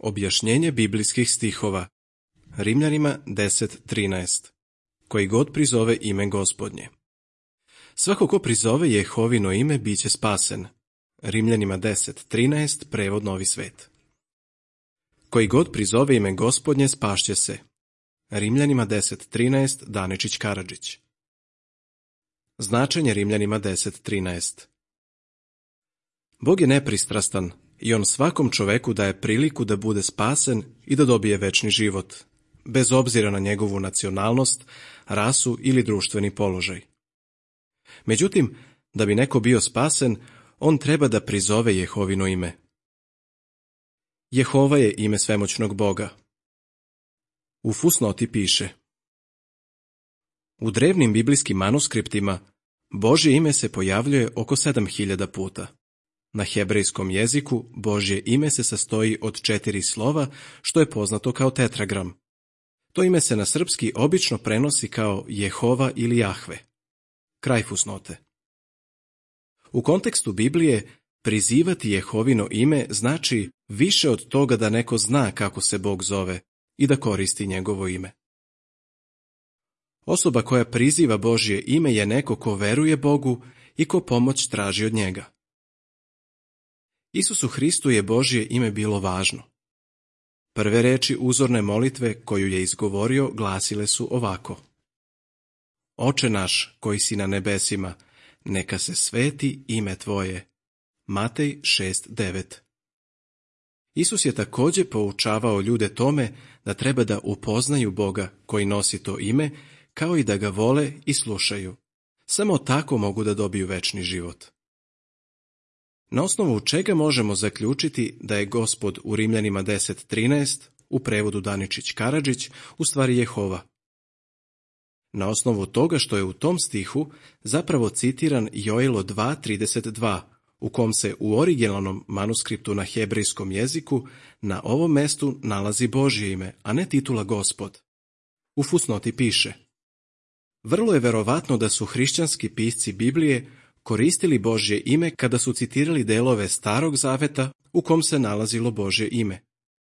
Objašnjenje biblijskih stihova. Rimljanima 10.13. Koji god prizove ime Gospodnje. Svako ko prizove Jehovino ime biće spasen. Rimljanima 10.13, prevod Novi svet. Koji god prizove ime Gospodnje spašće se. Rimljanima 10.13, Daničić Karadžić. Značenje Rimljanima 10.13. Bog je nepristrastan i on svakom čoveku daje priliku da bude spasen i da dobije večni život, bez obzira na njegovu nacionalnost, rasu ili društveni položaj. Međutim, da bi neko bio spasen, on treba da prizove Jehovino ime. Jehova je ime svemoćnog Boga. U fusnoti piše: u drevnim biblijskim manuskriptima Božje ime se pojavljuje oko 7000 puta. Na hebrejskom jeziku Božje ime se sastoji od 4 slova, što je poznato kao tetragram. To ime se na srpski obično prenosi kao Jehova ili Jahve. Kraj fusnote. U kontekstu Biblije, prizivati Jehovino ime znači više od toga da neko zna kako se Bog zove i da koristi njegovo ime. Osoba koja priziva Božje ime je neko ko veruje Bogu i ko pomoć traži od njega. Isusu Hristu je Božje ime bilo važno. Prve reči uzorne molitve koju je izgovorio glasile su ovako: Oče naš koji si na nebesima, neka se sveti ime tvoje. Matej 6.9. Isus je također poučavao ljude tome da treba da upoznaju Boga koji nosi to ime, kao i da ga vole i slušaju. Samo tako mogu da dobiju večni život. Na osnovu čega možemo zaključiti da je Gospod u Rimljanima 10.13, u prevodu Daničić Karadžić, u stvari Jehova? Na osnovu toga što je u tom stihu zapravo citiran Joelo 2.32, u kom se u originalnom manuskriptu na hebrejskom jeziku na ovom mestu nalazi Božje ime, a ne titula Gospod. U fusnoti piše: vrlo je verovatno da su hrišćanski pisci Biblije koristili Božje ime kada su citirali delove Starog zaveta u kom se nalazilo Božje ime.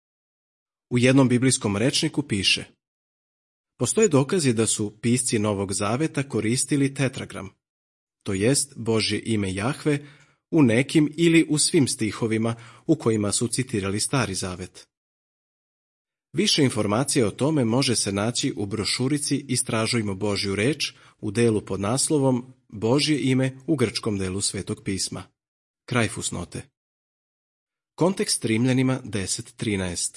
U jednom biblijskom rečniku piše: postoje dokazi da su pisci Novog zaveta koristili tetragram, to jest Božje ime Jahve, u nekim ili u svim stihovima u kojima su citirali Stari zavet. Više informacija o tome može se naći u brošurici Istražujmo Božju reč u delu pod naslovom Božje ime u grčkom delu Svetog pisma. Kraj fusnote. Kontekst Rimljanima 10.13.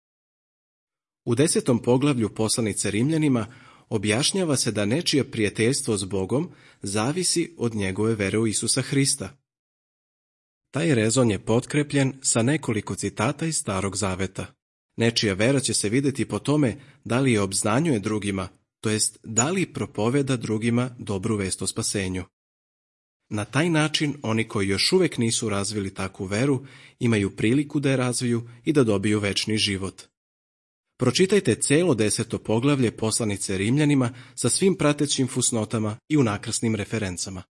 U 10. poglavlju poslanice Rimljanima objašnjava se da nečije prijateljstvo s Bogom zavisi od njegove vere u Isusa Hrista. Taj rezon je potkrepljen sa nekoliko citata iz Starog zaveta. Nečija vera će se vidjeti po tome da li je obznanjuje drugima, to jest da li propoveda drugima dobru vest o spasenju. Na taj način oni koji još uvijek nisu razvili takvu veru imaju priliku da je razviju i da dobiju večni život. Pročitajte celo 10. poglavlje poslanice Rimljanima sa svim pratećim fusnotama i unakrasnim referencama.